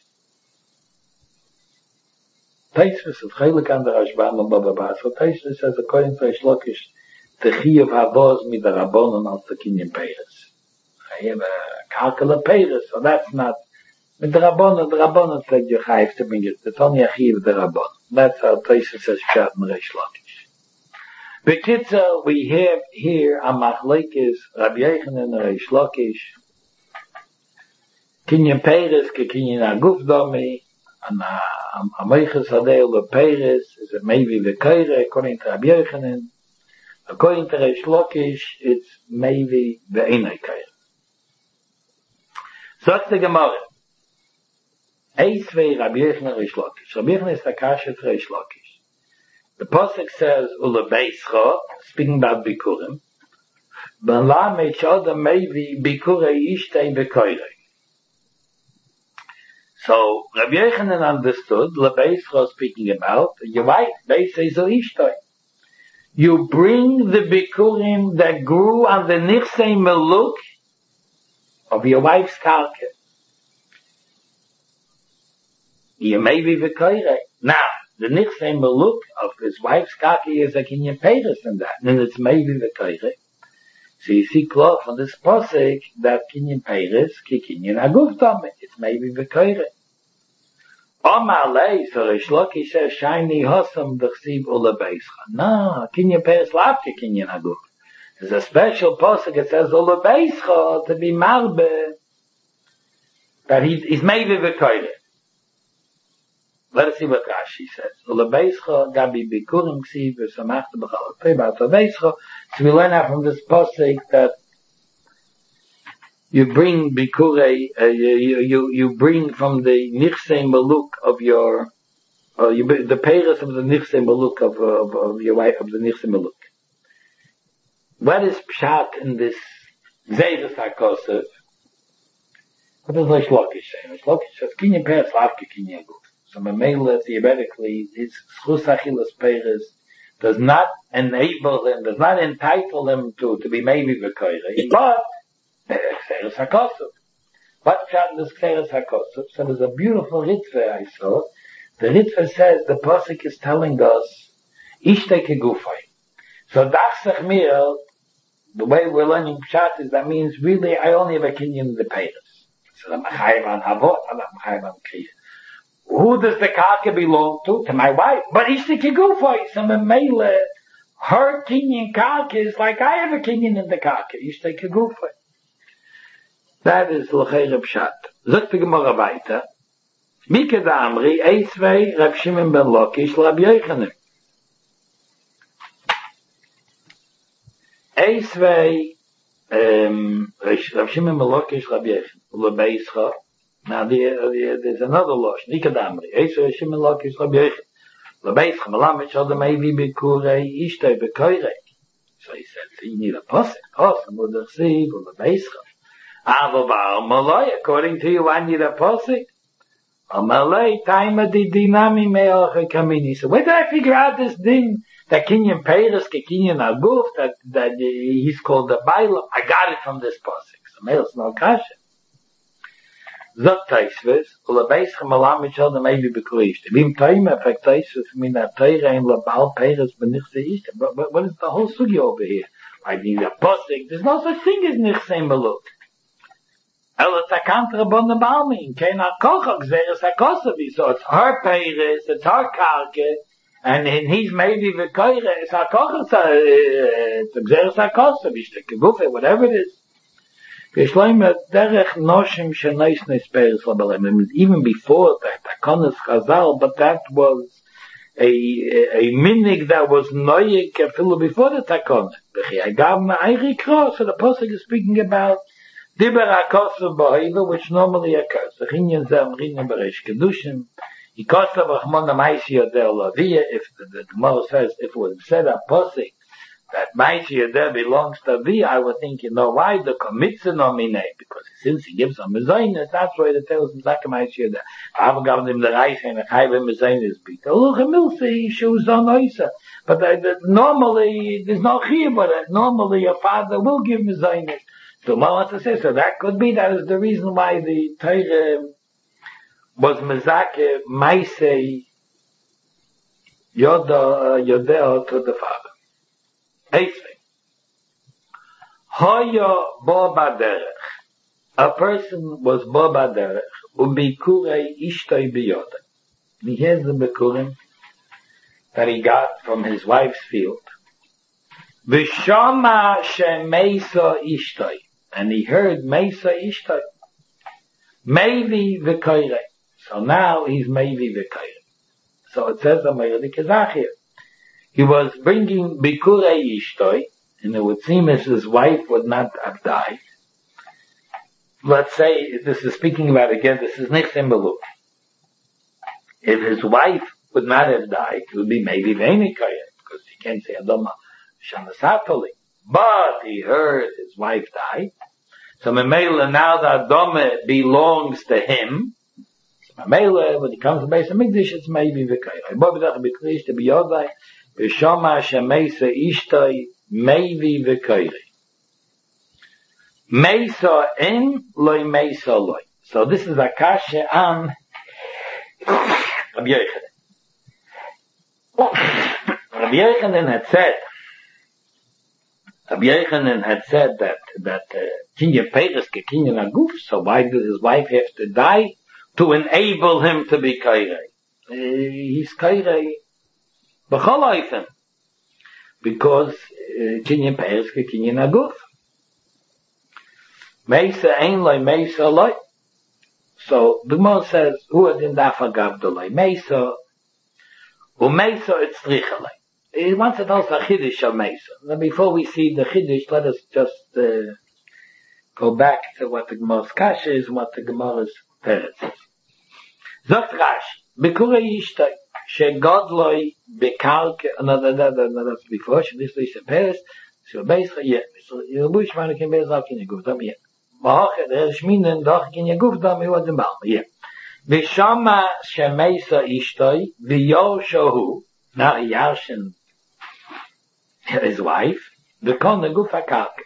Taisvis is chaylik an the Rashbam and Baba Basra. Taisvis says, according to Rish Lakish, the Chiyav Havo is mit the Rabbonon of the Kinyan Peres. I have a Kalkala Peres, so that's not, with the Rabbonon, the Rabbonon said you have to bring it. It's only a Chiyav the Rabbonon. That's how Taisvis says, Pshat in Rish Lakish. Bekitza, we have here a Machlekes, Rabbi Yochanan and Rish Lakish, Kinyan Peres, ke Kinyan Aguf Domi, and a Meiches Hadei Le Peres is it maybe the Keire, according to Rabbi Yochanan. According to Rish Lakish, it's maybe the Einai Keire. So that's the Gemara. Eisvei Rabbi Yochanan Rish Lakish. Rabbi Yochanan is the Kasha to Rish Lakish. The Pasuk says, Ule Beischa, speaking about Bikurim, Ben la mechada maybe Bikurei Ishtei Bekoirei. So, Rabbi Yochanan understood, Lebeischa speaking about, your wife, Beisei Zo Ishtoi. You bring the Bikurim that grew on the Nichsei Meluk of your wife's Karka. You may be V'koire. Now, the Nichsei Meluk of his wife's Karka is a Kinyan Peres in that, and it's maybe V'koire. So you see clear from this posik that Kinyan Peres, ki Kinyan Aguf Dome. It's maybe V'koire. Omar lei, so Rish Lakish says, Shiny Hossam d'chsiv Ule Beischa. No, Kinyan Peres lavke Kinyan Aguf. There's a special posik that says Ule Beischa to be marbe, that he's, he's maybe V'koire. Let us see what Rashi says. Ule Beischa gabi Bikurim ksiv v'samachta b'chal pei b'ata Beischa. So we learn out from this posik that you bring Bikurei, uh, you, you, you bring from the Nichsei Maluk of your, uh, you, the Peiros of the Nichsei Maluk of, of, of your wife, of the Nichsei Maluk. What is Pshat in this Zeiris HaKosov? What does Reish Lakish say? Reish Lakish says, Kinyan Peiros Lavke Kinyan Guf. So Mamela, theoretically, his Schus Achilas Peiros does not enable him, does not entitle him to, to be maybe V'koirei, but Zeiris HaKosov. What Pshat in this Zeiris HaKosov? So there's a beautiful Ritva I saw. The Ritva says, the Pasuk is telling us, Ishtei Kegufay. So Dachsach Mir, the way we're learning Pshat is that means really I only have a kinyan in the Peiros. So I'm Chayiv on Havot, I'm Chayiv on Kriya. Who does the Karka belong to? To my wife. But Ishti Kigufay, so Memele, her kinyan Karka is like I have a kinyan in the Karka. Ishti Kigufay. That is L'chei Pshat. Zok the Gemara weiter. Mika da Amri, Eisvei, Reb Shimon ben Lakish, Rabbi Yochanan. Eisvei, um, Reb Shimon ben Lakish, Rabbi Yochanan, Lebeischa. Now there's another losh, Mika da Amri, Eisvei, Reb Shimon ben Lakish, Rabbi Yochanan. Lebeischa, Malamet, Shodem Evi, Bikurei, Ishtei, Bekoirei. So he said, you need a posik. Oh, some would have seen, Lebeischa. Avobar Malay, according to you, I need a posik. A Malay, time of the dinami me'oche kamini. So where did I figure out this thing, that Kinyan Peiros, Kinyan Aguf, that, that he's called the Bailam? I got it from this posik. So Meil's no kasha. Zot Taisves, Ulebeis Chamalam Michel the maybe Bekriishte. Vim Taima, effect Taisves, min a Teire in Labal Peiros benichse Ishte. But, but what is the whole sugi over here? I need a posik. There's no such thing as nichse Maluk. Ela takant rabon balmin, kein akochak zeres hakosavi. So it's her peiris, it's her karke, and in he's maybe v'koire, it's hakochak, it's zeres hakosavi, shtekigufe, whatever it is. Geschleim derech noshim sheneis nes peiris labalem. Even before that, Takonas Chazal, but that was a, a, a minig that was noyik, afilu before the Takonas. B'chi agav ma'ayri kro, so the Pasuk is speaking about Diber HaKosov B'Hoiva, which normally occurs. The Chinyan Zem Rinyan Beresh Kedushim. Ikosov Achmon Amaisi Yodeh Laviyah. If the, the Gemara says, if it was said a posik that Maisi Yodeh belongs to Aviyah, I would think, you know why? The Komitza Nomine, because since he gives them Mezainis, that's why it tells him Zaka Maisi Yodeh. I haven't given him the Reich and the Chayve Mezainis beat. Luch Milsi, shoes on Oisa. But uh, the, normally, there's no Chiyah, but uh, normally a father will give Mezainis. So Mala to say, so that could be, that is the reason why the Torah was Mezake Maisei Yoda Yodeo to the father. Eighthly, Hoya Bo Baderech. A person was Bo Baderech, Ubikure Ishtoi Biyoda. He has the Bikurim that he got from his wife's field. V'shama shemeisa Ishtoi. And he heard Mesa Ishtoi. Maybe V'koire. So now he's maybe V'koire. So it says Amir the Kazachir. He was bringing Bikurei Ishtoi, and it would seem as his wife would not have died. Let's say, this is speaking about again, this is Nichsim Beluk. If his wife would not have died, it would be maybe V'koire, because he can't say Adoma Shamasatoli. But he heard his wife died. So Memela, now the Adome belongs to him. So Memela, when he comes to Beis HaMikdash, it's maybe V'koire. Bobidach B'krish to B'yodai, V'shoma Shemeisa Ishtoi, maybe V'koire. Meisa in, loy Meisa loy. So this is a kasha on Rabbi Yochanan. Rabbi Yochanan had said, Rabbi Yochanan had said that, that, uh, Kinyan Peiros ke Kinyan Aguf, so why did his wife have to die? To enable him to be Kairei. Uh, he's Kairei B'chol Oifen. Because, uh, Kinyan Peiros ke Kinyan Aguf. Meisa ein loy, Meisa loy. So, the Gemara says, Hu adin daf agav dolay Meisa, u Meisa et strichalei. He wants to tell us a Chiddush of Mesa. Now before we see the Chiddush, let us just uh, go back to what the Gemara's kasha is and what the Gemara's teretz is. Zogt Rashi, Bikure Yishtoi, Shegodloi Bekalke, no, no, no, no, no, that's before, Shedishloi Seperes, so basically, yeah, so Yerubush Manakim Bezal Kin Yaguf Dam, yeah. Mahoche, der Shminen, doch Kin Yaguf Dam, he was the Malma, yeah. Vishama Shemeisa Ishtoi, V'yor Shohu, now he yarshin his wife, V'kon Naguf HaKalke.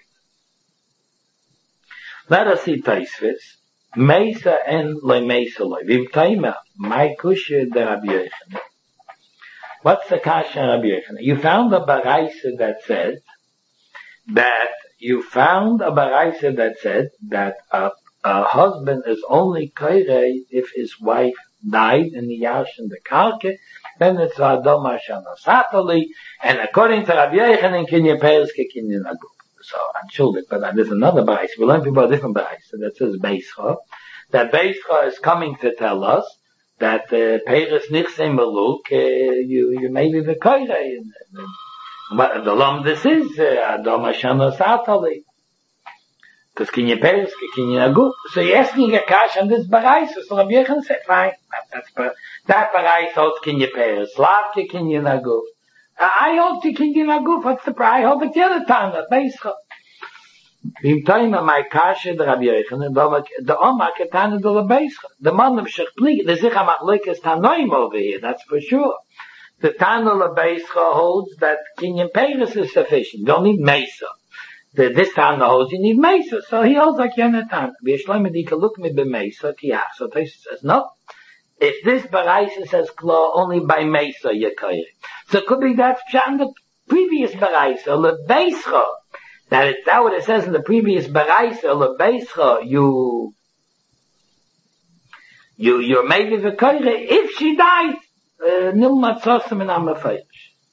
Let us see Taisvis, Meisa and Loi Meisa Loi, Vim Taima, my Kusha de Rabbi Yochanan. What's the kasha Rabbi Yochanan? You found a baraisa that said that you found a baraisa that said that a, a husband is only kairei if his wife died in the yash and the kalke, then it's Adom Hashana Satali, and according to Rabbi Yochanan, Kinyan Peres ke Kinyan Aguf. So I'm sure that, but there's another baraisa. We learned about a different baraisa that says Beischa. That Beischa is coming to tell us that uh, Peres Nichsem Maluk, uh, you, you may be the Koirei. But the Lam this is, Adom Hashana Satali. Because Kinyan Peres, Kinyan Aguf. So you're asking a kash on this Baraisa. So Rabbi Yochanan said, fine, that, that's, that Baraisa holds Kinyan Peres. Slavke Kinyan Aguf. I hold the Kinyan Aguf. What's the price? I hold the other time, the Beischa. Im time of my kasha the Rabbi Yochanan, the Omar Ketana de la Beischa. The man of Shechpli, the Zicha Machlik is Tanoim over here, that's for sure. The Tana la Beischa holds that Kinyan Peres is sufficient. You don't need Mesa. The, this Tana holds you need Mesa, so he holds like Yonatan. V'yeshloim look me be Mesa, Kiyah. So Taisa says, no. If this Baraisa says Kla, only by Mesa Yakoyre. So it could be that Pshan the previous Baraisa, la Beischa. That it's that what it says in the previous Baraisa, la Beischa, you, you, you're maybe the Koire, if she died, nil matzosim in Amafaysh.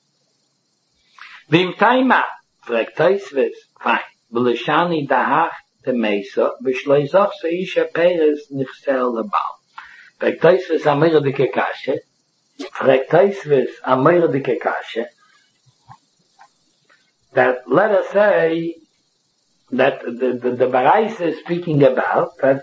Vim Taima, fragt Taisvis, fine, V'lishani dahach te Mesa, v'shleizach seisha Peres nichsel lebal. Fragt Taisvis amir de kekashe, fragt Taisvis amir de kekashe, that let us say that the, the, the Baraisa is speaking about that,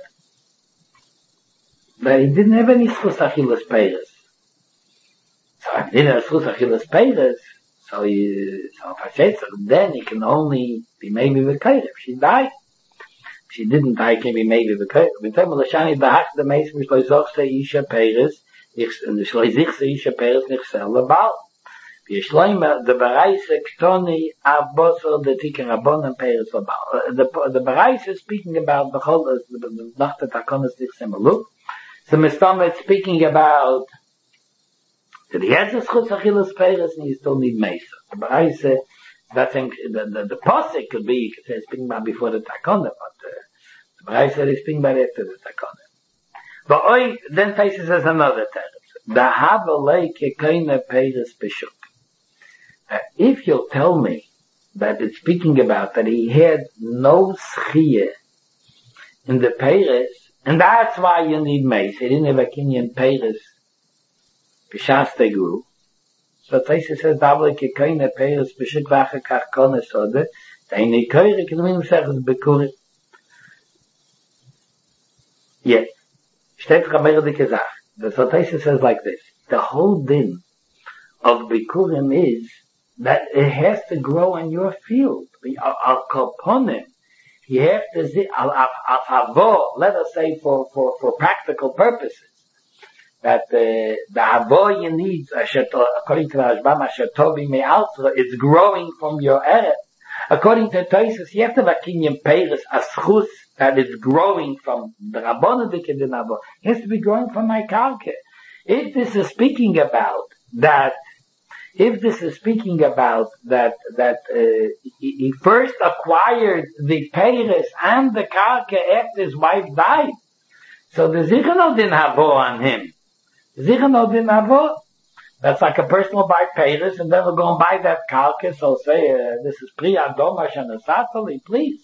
that he didn't have any schus achilas Peres. So if he didn't have schus achilas Peres, so he, so if I say so, then he can only be maybe the Kair. If she died, if she didn't die, he can be maybe the Kair. We tell me, L'shani dahach the meis, which loizoch se isha Peres, and the shloizich se isha Peres nichsel lebal. Yeshloim the Baraisa Ktoni Abosor the Tikar Rabon and Peres Labal. The the Baraisa is speaking about the whole the Nachta Takonis Nichsem Maluk. So Mistam is speaking about that he has a schus achilas Peres and he still need Mesa. The Baraisa that thing the the, the Pasuk could be you could say speaking about before the Takona, but uh, the Baraisa is speaking about after the Takona. But oi then Taisa says another teretz. The Havalei Kekoina Peres Bishuk. Uh, if you'll tell me that it's speaking about that he had no schiyah in the Peres, and that's why you need Meis. He didn't have a Kinyan Peres b'shas teguru. So Taisa says, Davle kekoine Peres b'shuk vacha karkone sode, deine koire kilomim seches bekurit. Yes. Steht Rabbeinu dike Zach. The Taisa says like this. The whole din of bikurim is that it has to grow in your field. Al koponim, you have to see al avo. Let us say for for for practical purposes that uh, the avo you need, according to the Rashbam, ashatovi me'altra, it's growing from your eretz. According to Tosis, you have to have a kinyan peiris, a schus that is growing from the Rabbanu Dike Avo. It has to be growing from my karke. If this is speaking about that. If this is speaking about that, that, uh, he, he first acquired the Peres and the Karka after his wife died. So the Zichano didn't have on him. Zichano didn't have. That's like a person will buy Peres and then will go and buy that Karka, so say, uh, this is Pri Adom Hashana Satali, please.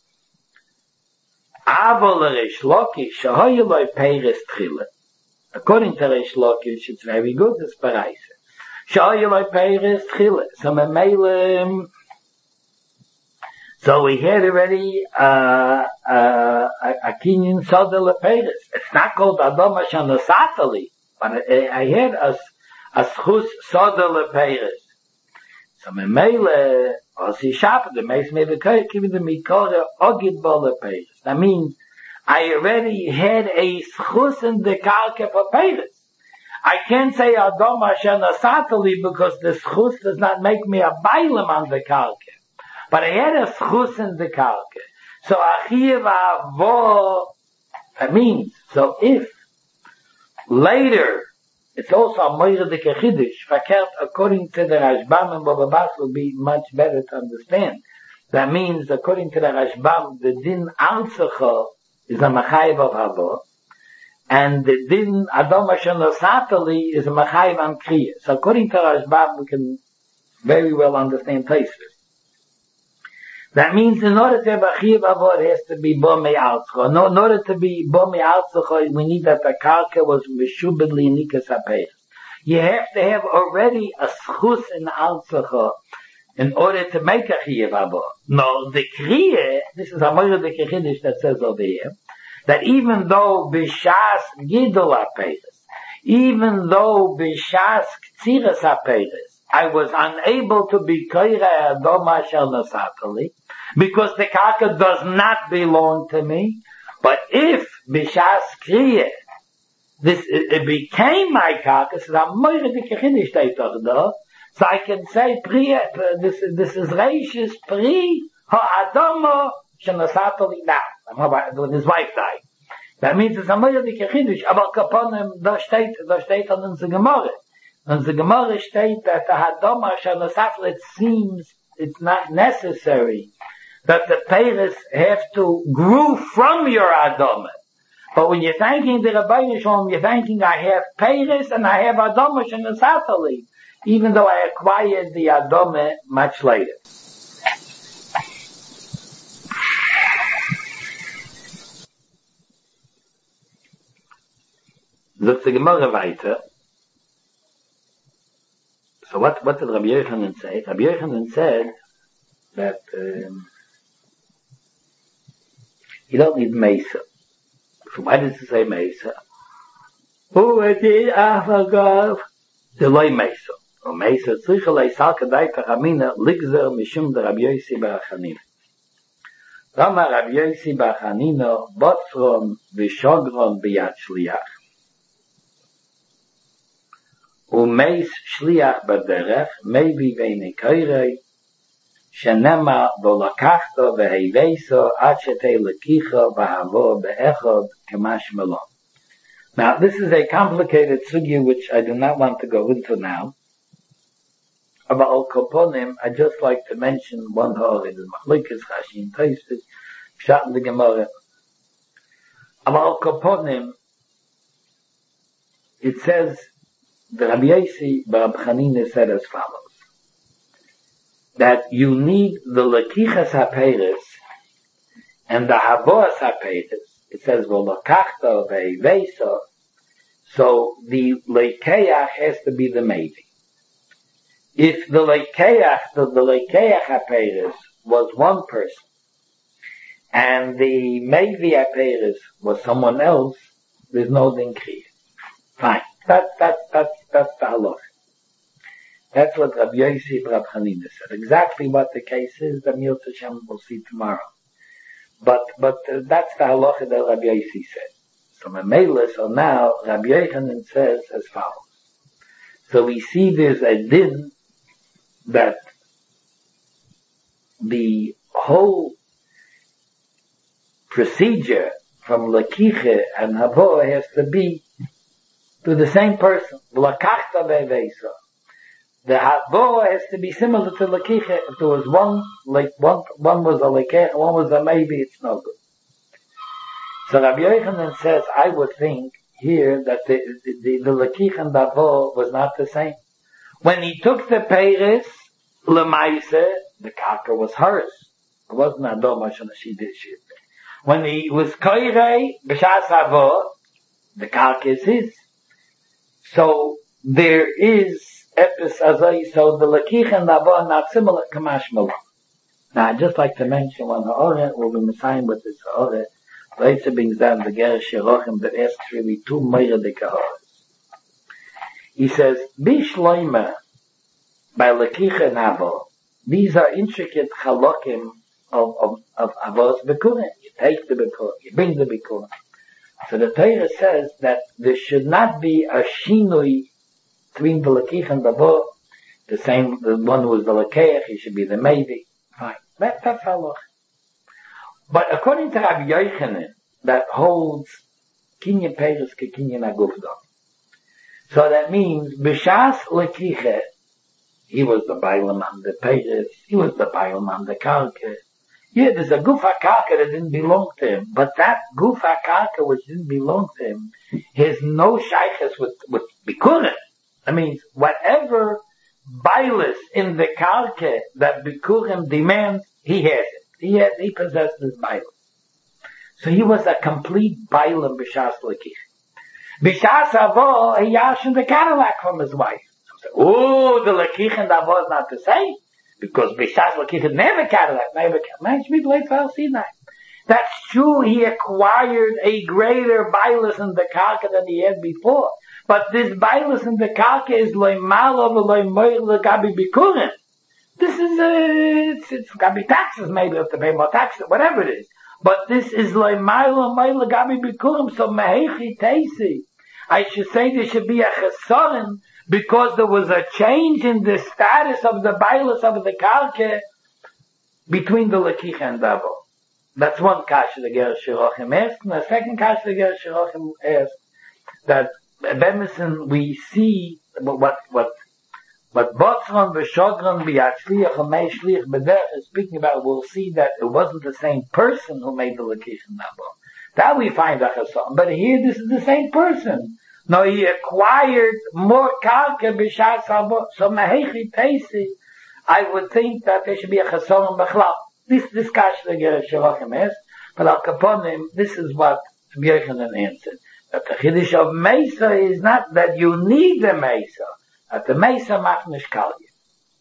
Avol Reish Lakish, Shahoyeloi Peres Tchile. According to Reish Lakish, it's very good, this Baraisa. Shayoy Peres Tchile. So Memele, So we had already uh, uh, a kinyan soda leperes. It's not called Adama Shanasatali, but I, I had a, a schus soda leperes. So me mele, as he shop, the meis me bekoy, give the mikore ogid bo leperes. That means I already had a schus in the karke for peres. I can't say Adama Shanasatali because the schus does not make me a bailam on the karke. But I had a schus in the karke. So achiv avo, that means, so if later, it's also a moira de kechidish, fakert according to the Rashbam and Baba Bas will be much better to understand. That means, according to the Rashbam, the din alzecha is a machayev of avo, and the din Adom Hashem Satali is a machayev on kriya. So according to Rashbam, we can very well understand Tosfos. That means in order to have a chiv avor, it has to be bomei altzcha. No, in order to be bomei altzcha, we need that the karka was meshubed liinikas hapeis. You have to have already a schus in altzcha in order to make a chiv avor. No, the kriya, this is a moira de kechidish that says over here, that even though b'shas gidol hapeis, even though b'shas ktsiras hapeis, I was unable to be koire Adoma shel Nasatali because the karka does not belong to me. But if b'shas kriya, this it, it became my karka, so I'm moire de kechidish teitoch da. So I can say pri this this is reishis pri ha Adoma shel Nasatali now. When his wife died, that means it's a moire de kechidish. Aber kaponim da steht da steht on in the Gemara. And the Gemara states that the Hadoma Shanasatl, it seems it's not necessary that the Peiris have to grow from your Adoma. But when you're thanking the Rabbeinu Shalom, you're thanking I have Peiris and I have Adoma Shanasatl, even though I acquired the Adoma much later. Sagt the Gemara weiter. So what, what did Rabbi Yochanan say? Rabbi Yochanan said that um, you don't need Mesa. So why does it say Mesa? Who it is, Afagav? The loy Mesa. Or Mesa, tzricha lei salka daita chamina, ligzer mishum de Rabbi Yossi Barachanina. Rama Rabbi Yossi Barachanina, botzron v'shogron b'yad shliach. ומייס שליח בדרך, מייבי ואיני קיירי, שנמה ולקחתו והיבייסו עד שתי לקיחו והבוא באחד כמשמלו. Now, this is a complicated sugya which I do not want to go into now. About Al Koponim, I just like to mention one hole in the Machlikas, Rashi and Tosfos, Pshat in the Gemara. About Al Koponim, it says, the Rabbi Yossi Bar Chanina said as follows, that you need the lekichas haperes and the havoas haperes. It says v'lokachta ve'ivesa. So the lekeach has to be the maybe. If the lekeach, the, the lekeach haperes was one person, and the maybe haperes was someone else, there's no din kriya. Fine. That, that, that, that's the halach. That's what Rabbi Yossi Bar Chanina said. Exactly what the case is, the Milt Hashem will see tomorrow. But, but uh, that's the halacha that Rabbi Yossi said. So Mamela, so now Rabbi Yochanan says as follows. So we see there's a din that the whole procedure from Lakiche and Havoah has to be to the same person. L'kachta ve'veisa. The Havoah has to be similar to Lakiche. If there was one, like one, one was a Lakech, one was a maybe, it's no good. So Rabbi Yochanan says, I would think here that the, the, the Lakich and the Havoah was not the same. When he took the Peiris, L'maise, the karka was hers. It wasn't Adoma she did shit. When he was Koirei, B'shas Havoah, the karka is his. So there is Epis Azai, so the Lakich and the Havoah are not similar, Kamash Malah. Now, I'd just like to mention when Ha'oret will be Messiah with this Ha'oret, later brings down the Ger Shirochim that asks really two Meiredik Ha'oret. He says, Bishloime, by Lekicha Nabo, these are intricate halakim of, of, of Avos Bikurim. You take the Bikurim, you bring the Bikurim. So the Torah says that there should not be a shinui between the Lekich and the Bo. The same, the one who is the Lekeich, he should be the Mevi. Fine. That, that's halach. But according to Rabbi Yochanan, that holds Kinyan Peres ke Kinyan Agufdo. So that means, B'shas Lekiche, he was the Bailam on the Peres, he was the Bailam on the Karka. Yeah, there's a Gufa Karka that didn't belong to him, but that Gufa Karka which didn't belong to him, has no shaykhs with, with Bikurim. That means, whatever Bailis in the Karka that Bikurim demands, he has it. He has, he possessed this Bailis. So he was a complete Bailam B'shas Lekich. B'shas Avo, he yashin the Cadillac from his wife. So, oh, the Lekich and Avo is not the same. Because B'shas Lekich never Cadillac, never Cadillac. That's true, he acquired a greater Bailis in the Karka than he had before. But this Bailis in the Karka is loy malo v'loy moil l'gabi bikurim. This is, uh, it's, it's gabi taxes maybe, if to pay more taxes, whatever it is. But this is loy malo moil l'gabi bikurim, so mehechi teisi. I should say there should be a chesaron, because there was a change in the status of the Bailis of the Karka between the Lekich and Davo. That's one kasha the Ger Shirochim asked, and the second kasha the Ger Shirochim asked, that Bemison, we see what what what Botzron v'Shodron v'Yatzliach v'Meishlich B'derech is speaking about. We'll see that it wasn't the same person who made the Lekich and Davo. That we find a chasam. But here, this is the same person. No, he acquired more Karka b'Shas Avo. So Mehechi Teisi, I would think that there should be a chasam b'chlal. This this kasha the Ger Shirochim is, but al kaponim, this is what Yochanan answered. That the Chiddush of Mesa is not that you need the Mesa, that the Mesa machnish kalya.